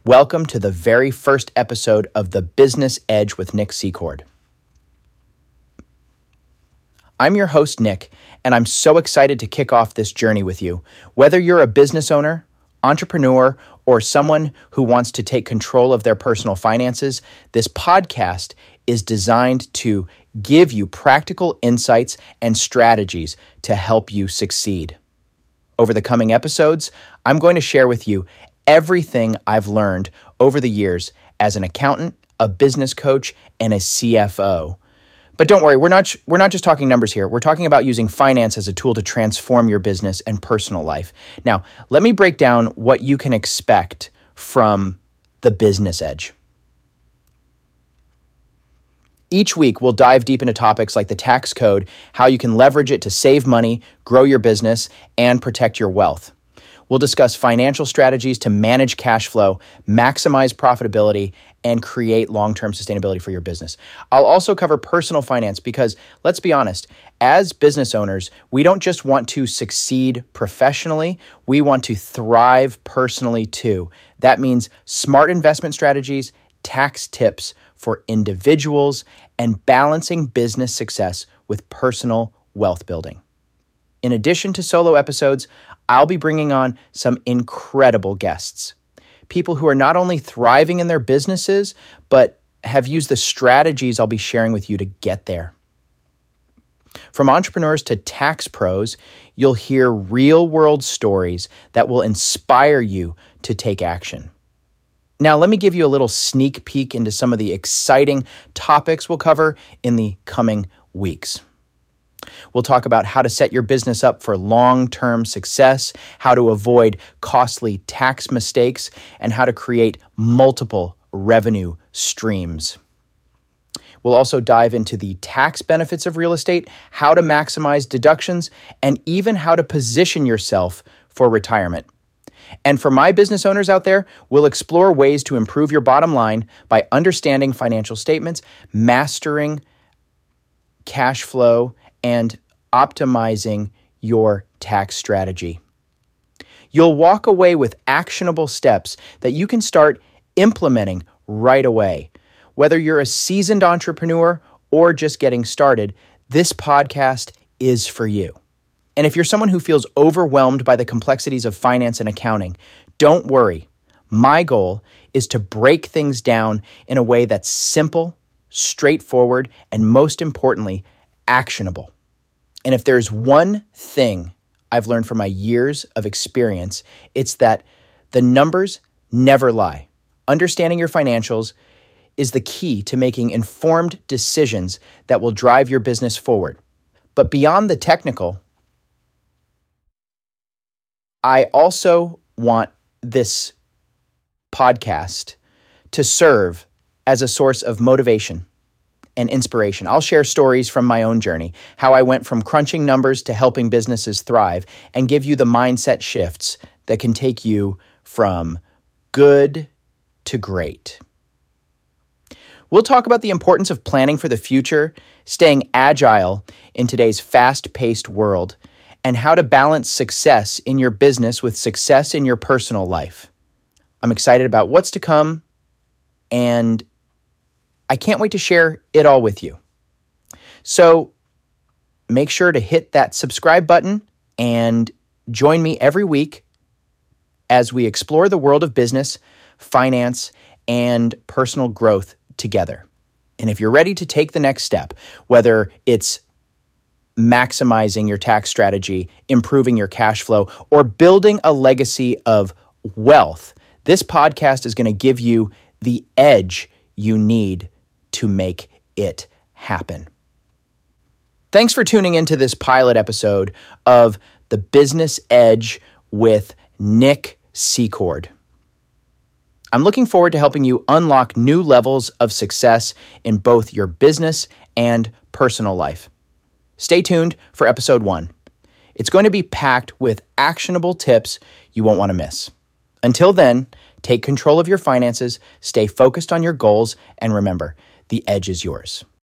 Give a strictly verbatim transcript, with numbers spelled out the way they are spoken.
Welcome to the very first episode of The Business Edge with Nick Secord. I'm your host, Nick, and I'm so excited to kick off this journey with you. Whether you're a business owner, entrepreneur, or someone who wants to take control of their personal finances, this podcast is designed to give you practical insights and strategies to help you succeed. Over the coming episodes, I'm going to share with you everything I've learned over the years as an accountant, a business coach, and a C F O. But don't worry, we're not we're not just talking numbers here. We're talking about using finance as a tool to transform your business and personal life. Now, let me break down what you can expect from the Business Edge. Each week, we'll dive deep into topics like the tax code, how you can leverage it to save money, grow your business, and protect your wealth. We'll discuss financial strategies to manage cash flow, maximize profitability, and create long-term sustainability for your business. I'll also cover personal finance because, let's be honest, as business owners, we don't just want to succeed professionally, we want to thrive personally too. That means smart investment strategies, tax tips for individuals, and balancing business success with personal wealth building. In addition to solo episodes, I'll be bringing on some incredible guests. People who are not only thriving in their businesses, but have used the strategies I'll be sharing with you to get there. From entrepreneurs to tax pros, you'll hear real-world stories that will inspire you to take action. Now, let me give you a little sneak peek into some of the exciting topics we'll cover in the coming weeks. We'll talk about how to set your business up for long-term success, how to avoid costly tax mistakes, and how to create multiple revenue streams. We'll also dive into the tax benefits of real estate, how to maximize deductions, and even how to position yourself for retirement. And for my business owners out there, we'll explore ways to improve your bottom line by understanding financial statements, mastering cash flow, and optimizing your tax strategy. You'll walk away with actionable steps that you can start implementing right away. Whether you're a seasoned entrepreneur or just getting started, this podcast is for you. And if you're someone who feels overwhelmed by the complexities of finance and accounting, don't worry. My goal is to break things down in a way that's simple, straightforward, and most importantly, actionable. And if there's one thing I've learned from my years of experience, it's that the numbers never lie. Understanding your financials is the key to making informed decisions that will drive your business forward. But beyond the technical, I also want this podcast to serve as a source of motivation and inspiration. I'll share stories from my own journey, how I went from crunching numbers to helping businesses thrive, and give you the mindset shifts that can take you from good to great. We'll talk about the importance of planning for the future, staying agile in today's fast-paced world, and how to balance success in your business with success in your personal life. I'm excited about what's to come, and I can't wait to share it all with you. So make sure to hit that subscribe button and join me every week as we explore the world of business, finance, and personal growth together. And if you're ready to take the next step, whether it's maximizing your tax strategy, improving your cash flow, or building a legacy of wealth, this podcast is going to give you the edge you need to make it happen. Thanks for tuning into this pilot episode of The Business Edge with Nick Secord. I'm looking forward to helping you unlock new levels of success in both your business and personal life. Stay tuned for episode one. It's going to be packed with actionable tips you won't want to miss. Until then, take control of your finances, stay focused on your goals, and remember, the edge is yours.